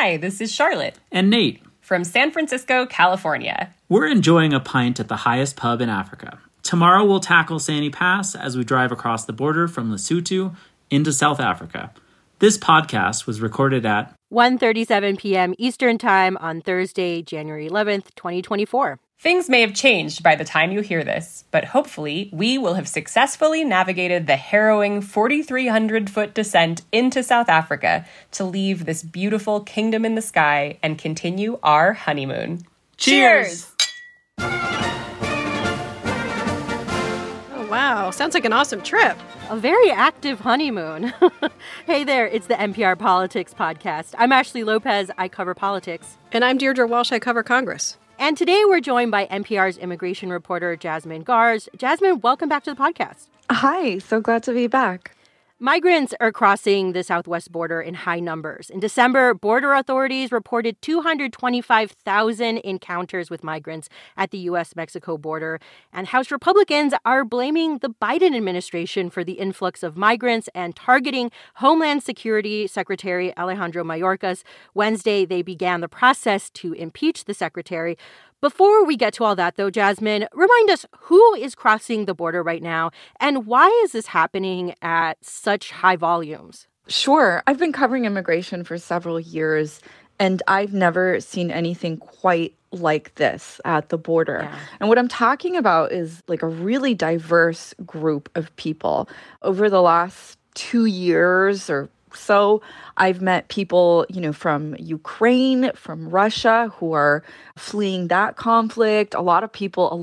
Hi, this is Charlotte. And Nate. From San Francisco, California. We're enjoying a pint at the highest pub in Africa. Tomorrow we'll tackle Sandy Pass as we drive across the border from Lesotho into South Africa. This podcast was recorded at 1:37 p.m. Eastern Time on Thursday, January 11th, 2024. Things may have changed by the time you hear this, but hopefully we will have successfully navigated the harrowing 4,300-foot descent into South Africa to leave this beautiful kingdom in the sky and continue our honeymoon. Cheers! Oh, wow. Sounds like an awesome trip. A very active honeymoon. Hey there, it's the NPR Politics Podcast. I'm Ashley Lopez. I cover politics. And I'm Deirdre Walsh. I cover Congress. And today we're joined by NPR's immigration reporter, Jasmine Garsd. Jasmine, welcome back to the podcast. Hi, so glad to be back. Migrants are crossing the southwest border in high numbers. In December, border authorities reported 225,000 encounters with migrants at the U.S.-Mexico border. And House Republicans are blaming the Biden administration for the influx of migrants and targeting Homeland Security Secretary Alejandro Mayorkas. Wednesday, they began the process to impeach the secretary. Before we get to all that, though, Jasmine, remind us who is crossing the border right now and why is this happening at such high volumes? Sure. I've been covering immigration for several years, and I've never seen anything quite like this at the border. Yeah. And what I'm talking about is like a really diverse group of people. Over the last 2 years or so, I've met people, from Ukraine, from Russia, who are fleeing that conflict. A lot of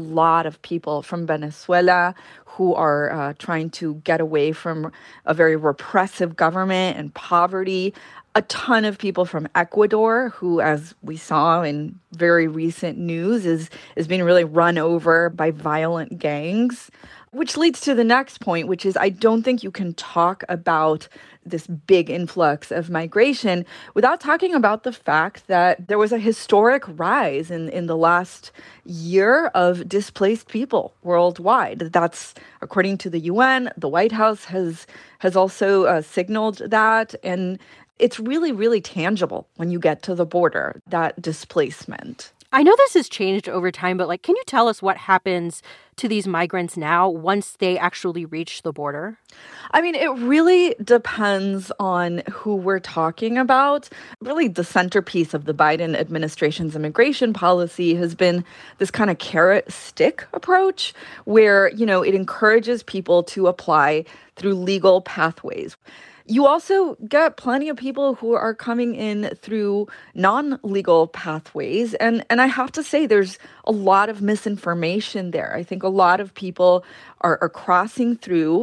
people from Venezuela who are trying to get away from a very repressive government and poverty. A ton of people from Ecuador who, as we saw in very recent news, is being really run over by violent gangs. Which leads to the next point, which is I don't think you can talk about this big influx of migration without talking about the fact that there was a historic rise in the last year of displaced people worldwide. That's according to the UN. The White House has also signaled that. And it's really, really tangible when you get to the border, that displacement. I know this has changed over time, but can you tell us what happens to these migrants now once they actually reach the border? I mean, it really depends on who we're talking about. Really, the centerpiece of the Biden administration's immigration policy has been this kind of carrot-stick approach where, it encourages people to apply through legal pathways. You also get plenty of people who are coming in through non-legal pathways. And I have to say, there's a lot of misinformation there. I think a lot of people are crossing through,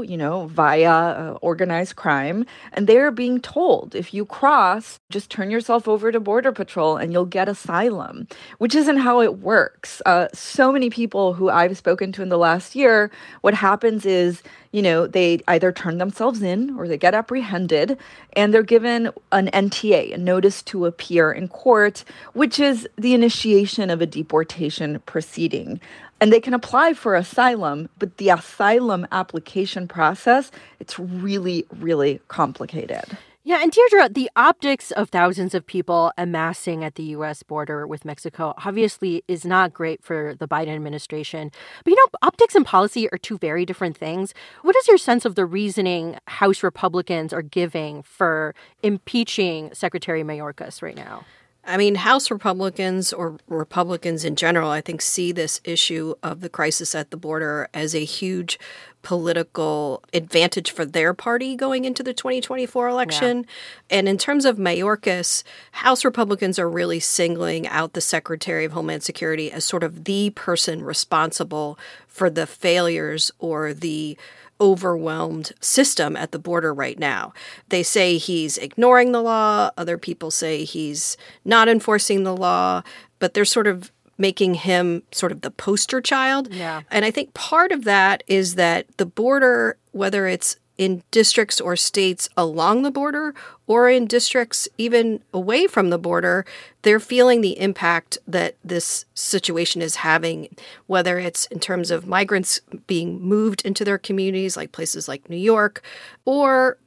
via organized crime. And they're being told, if you cross, just turn yourself over to Border Patrol and you'll get asylum, which isn't how it works. So many people who I've spoken to in the last year, what happens is, they either turn themselves in or they get apprehended and they're given an NTA, a notice to appear in court, which is the initiation of a deportation proceeding. And they can apply for asylum, but the asylum application process, it's really, really complicated. Yeah, and Deirdre, the optics of thousands of people amassing at the U.S. border with Mexico obviously is not great for the Biden administration. But, optics and policy are two very different things. What is your sense of the reasoning House Republicans are giving for impeaching Secretary Mayorkas right now? I mean, House Republicans or Republicans in general, I think, see this issue of the crisis at the border as a huge political advantage for their party going into the 2024 election. Yeah. And in terms of Mayorkas, House Republicans are really singling out the Secretary of Homeland Security as sort of the person responsible for the failures or the overwhelmed system at the border right now. They say he's ignoring the law. Other people say he's not enforcing the law, but they're sort of making him sort of the poster child. Yeah. And I think part of that is that the border, whether it's in districts or states along the border or in districts even away from the border, they're feeling the impact that this situation is having, whether it's in terms of migrants being moved into their communities, like places like New York, or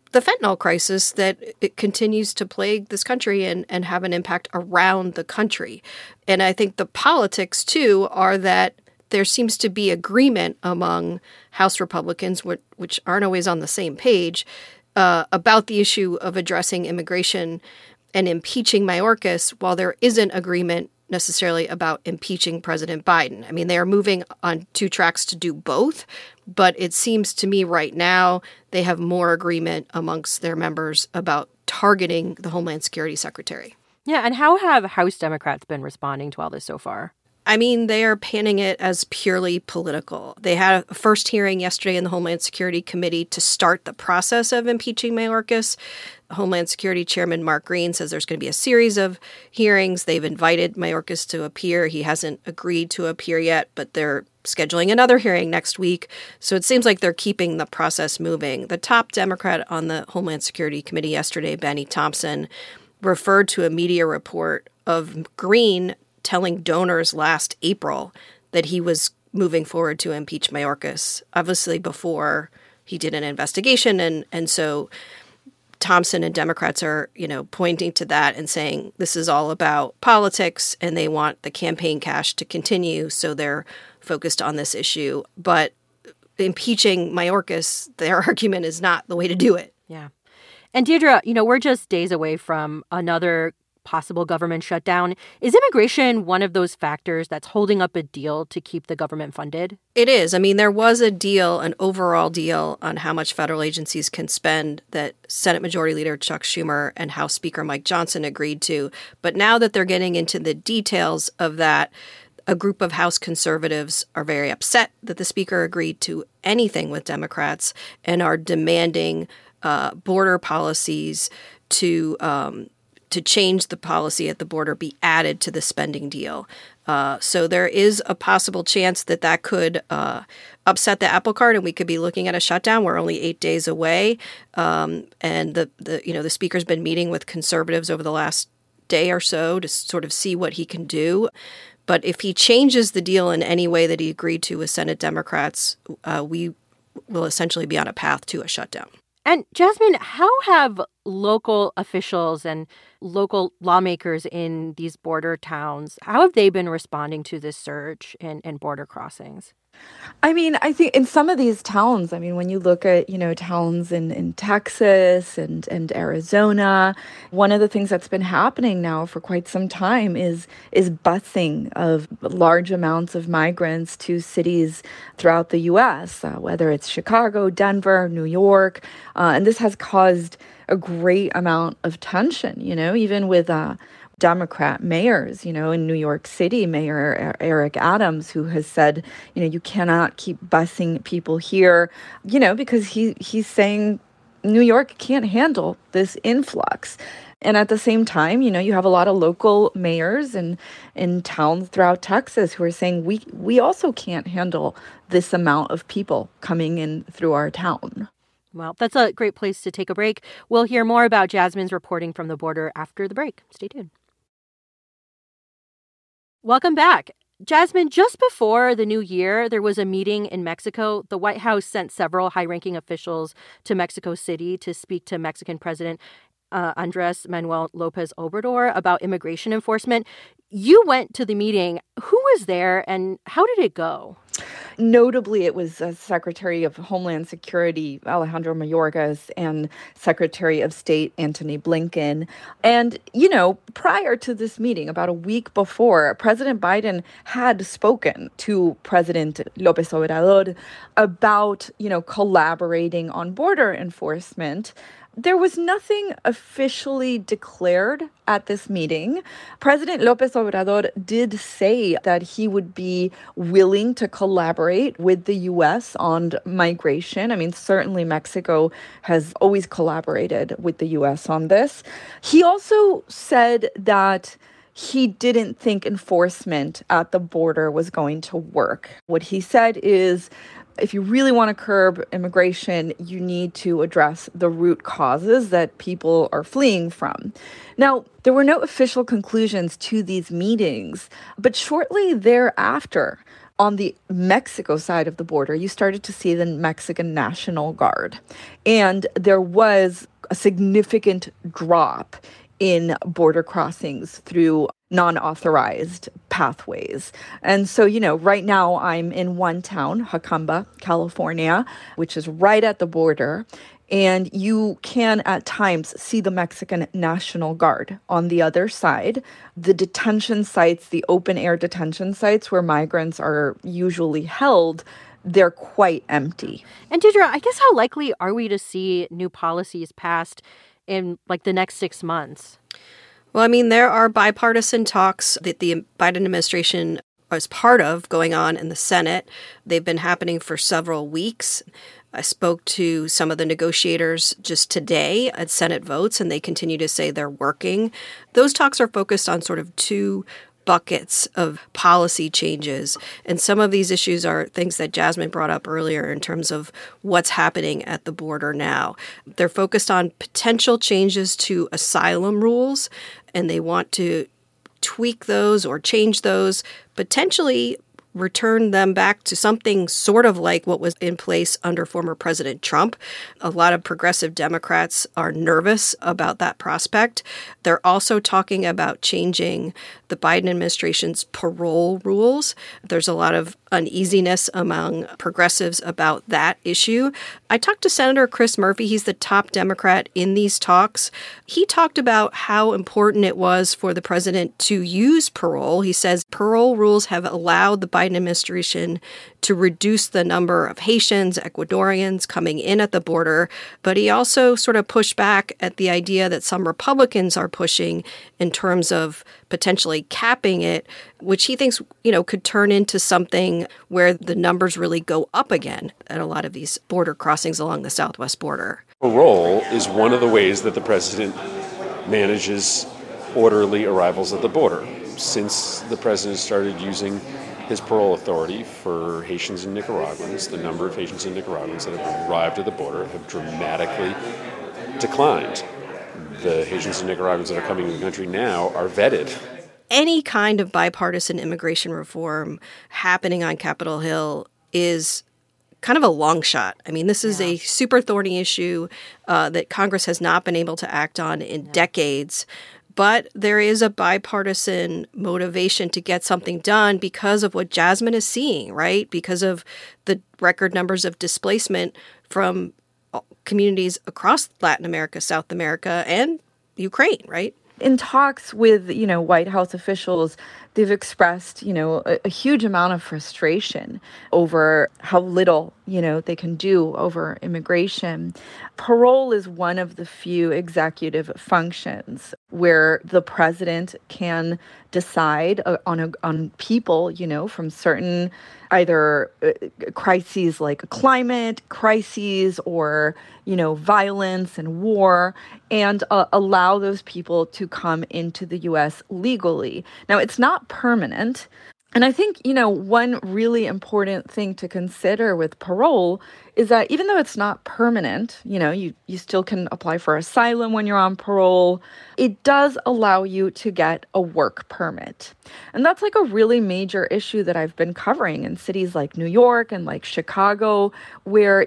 the fentanyl crisis that it continues to plague this country and have an impact around the country. And I think the politics, too, are that there seems to be agreement among House Republicans, which aren't always on the same page, about the issue of addressing immigration and impeaching Mayorkas, while there isn't agreement necessarily about impeaching President Biden. I mean, they are moving on two tracks to do both, but it seems to me right now they have more agreement amongst their members about targeting the Homeland Security Secretary. Yeah, and how have House Democrats been responding to all this so far? I mean, they are painting it as purely political. They had a first hearing yesterday in the Homeland Security Committee to start the process of impeaching Mayorkas. Homeland Security Chairman Mark Green says there's going to be a series of hearings. They've invited Mayorkas to appear. He hasn't agreed to appear yet, but they're scheduling another hearing next week. So it seems like they're keeping the process moving. The top Democrat on the Homeland Security Committee yesterday, Benny Thompson, referred to a media report of Green telling donors last April that he was moving forward to impeach Mayorkas, obviously before he did an investigation. And so Thompson and Democrats are, pointing to that and saying this is all about politics and they want the campaign cash to continue. So they're focused on this issue. But impeaching Mayorkas, their argument is not the way to do it. Yeah. And Deirdre, we're just days away from another possible government shutdown. Is immigration one of those factors that's holding up a deal to keep the government funded? It is. I mean, there was a deal, an overall deal on how much federal agencies can spend that Senate Majority Leader Chuck Schumer and House Speaker Mike Johnson agreed to. But now that they're getting into the details of that, a group of House conservatives are very upset that the Speaker agreed to anything with Democrats and are demanding border policies to change the policy at the border be added to the spending deal. So there is a possible chance that could upset the apple cart and we could be looking at a shutdown. We're only 8 days away. And the Speaker's been meeting with conservatives over the last day or so to sort of see what he can do. But if he changes the deal in any way that he agreed to with Senate Democrats, we will essentially be on a path to a shutdown. And Jasmine, how have local officials and local lawmakers in these border towns, how have they been responding to this surge in border crossings? I mean, I think in some of these towns, when you look at, towns in Texas and Arizona, one of the things that's been happening now for quite some time is busing of large amounts of migrants to cities throughout the U.S., whether it's Chicago, Denver, New York. And this has caused a great amount of tension, even with Democrat mayors, in New York City, Mayor Eric Adams, who has said, you cannot keep busing people here, because he's saying New York can't handle this influx. And at the same time, you have a lot of local mayors in towns throughout Texas who are saying we also can't handle this amount of people coming in through our town. Well, that's a great place to take a break. We'll hear more about Jasmine's reporting from the border after the break. Stay tuned. Welcome back. Jasmine, just before the new year, there was a meeting in Mexico. The White House sent several high-ranking officials to Mexico City to speak to Mexican President Andres Manuel Lopez Obrador about immigration enforcement. You went to the meeting. Who was there and how did it go? Notably, it was Secretary of Homeland Security Alejandro Mayorkas and Secretary of State Antony Blinken. And, prior to this meeting, about a week before, President Biden had spoken to President Lopez Obrador about, collaborating on border enforcement. There was nothing officially declared at this meeting. President Lopez Obrador did say that he would be willing to collaborate with the U.S. on migration. Certainly Mexico has always collaborated with the U.S. on this. He also said that he didn't think enforcement at the border was going to work. What he said is, if you really want to curb immigration, you need to address the root causes that people are fleeing from. Now, there were no official conclusions to these meetings, but shortly thereafter, on the Mexico side of the border, you started to see the Mexican National Guard. And there was a significant drop in border crossings through non-authorized pathways. And so, right now I'm in one town, Jacamba, California, which is right at the border. And you can at times see the Mexican National Guard on the other side. The detention sites, the open air detention sites where migrants are usually held, they're quite empty. And Deirdre, I guess how likely are we to see new policies passed in the next 6 months? Well, I mean, there are bipartisan talks that the Biden administration is part of going on in the Senate. They've been happening for several weeks. I spoke to some of the negotiators just today at Senate votes, and they continue to say they're working. Those talks are focused on sort of two buckets of policy changes. And some of these issues are things that Jasmine brought up earlier in terms of what's happening at the border now. They're focused on potential changes to asylum rules, and they want to tweak those or change those, potentially return them back to something sort of like what was in place under former President Trump. A lot of progressive Democrats are nervous about that prospect. They're also talking about changing the Biden administration's parole rules. There's a lot of uneasiness among progressives about that issue. I talked to Senator Chris Murphy. He's the top Democrat in these talks. He talked about how important it was for the president to use parole. He says parole rules have allowed the Biden administration to reduce the number of Haitians, Ecuadorians coming in at the border. But he also sort of pushed back at the idea that some Republicans are pushing in terms of potentially capping it, which he thinks, could turn into something where the numbers really go up again at a lot of these border crossings along the southwest border. Parole is one of the ways that the president manages orderly arrivals at the border. Since the president started using his parole authority for Haitians and Nicaraguans, the number of Haitians and Nicaraguans that have arrived at the border have dramatically declined. The Haitians and Nicaraguans that are coming to the country now are vetted. Any kind of bipartisan immigration reform happening on Capitol Hill is kind of a long shot. I mean, this is a super thorny issue that Congress has not been able to act on in decades. But there is a bipartisan motivation to get something done because of what Jasmine is seeing, right? Because of the record numbers of displacement from communities across Latin America, South America, and Ukraine, right? In talks with, White House officials, they've expressed, a huge amount of frustration over how little, they can do over immigration. Parole is one of the few executive functions where the president can decide on people, from certain either crises like climate crises or, violence and war, and allow those people to come into the U.S. legally. Now, it's not permanent. And I think, one really important thing to consider with parole is that even though it's not permanent, you still can apply for asylum when you're on parole, it does allow you to get a work permit. And that's a really major issue that I've been covering in cities like New York and like Chicago, where,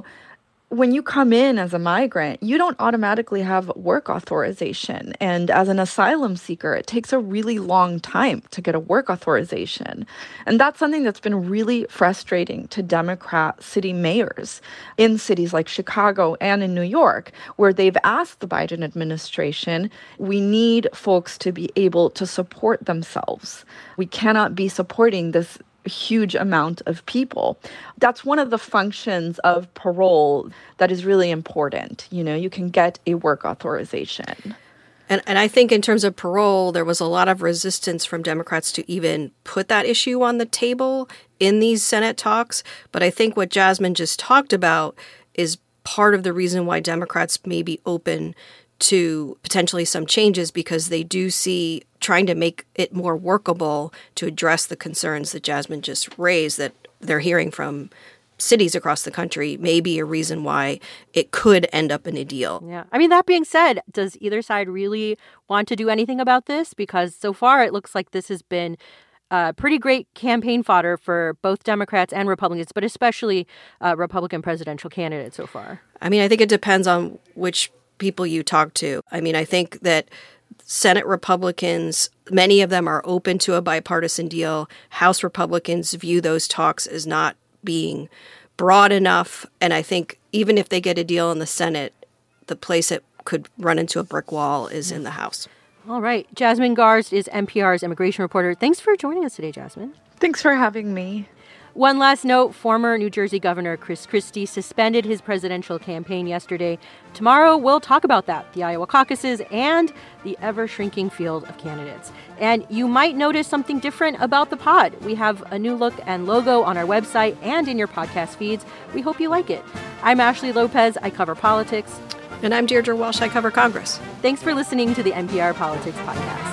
when you come in as a migrant, you don't automatically have work authorization. And as an asylum seeker, it takes a really long time to get a work authorization. And that's something that's been really frustrating to Democrat city mayors in cities like Chicago and in New York, where they've asked the Biden administration, we need folks to be able to support themselves. We cannot be supporting this huge amount of people. That's one of the functions of parole that is really important. You can get a work authorization. And I think in terms of parole, there was a lot of resistance from Democrats to even put that issue on the table in these Senate talks. But I think what Jasmine just talked about is part of the reason why Democrats may be open to potentially some changes, because they do see trying to make it more workable to address the concerns that Jasmine just raised, that they're hearing from cities across the country, may be a reason why it could end up in a deal. Yeah. I mean, that being said, does either side really want to do anything about this? Because so far it looks like this has been pretty great campaign fodder for both Democrats and Republicans, but especially Republican presidential candidates so far. I mean, I think it depends on which people you talk to. I mean, I think that Senate Republicans, many of them are open to a bipartisan deal. House Republicans view those talks as not being broad enough. And I think even if they get a deal in the Senate, the place it could run into a brick wall is in the House. All right. Jasmine Garsd is NPR's immigration reporter. Thanks for joining us today, Jasmine. Thanks for having me. One last note, former New Jersey Governor Chris Christie suspended his presidential campaign yesterday. Tomorrow, we'll talk about that, the Iowa caucuses, and the ever-shrinking field of candidates. And you might notice something different about the pod. We have a new look and logo on our website and in your podcast feeds. We hope you like it. I'm Ashley Lopez. I cover politics. And I'm Deirdre Walsh. I cover Congress. Thanks for listening to the NPR Politics Podcast.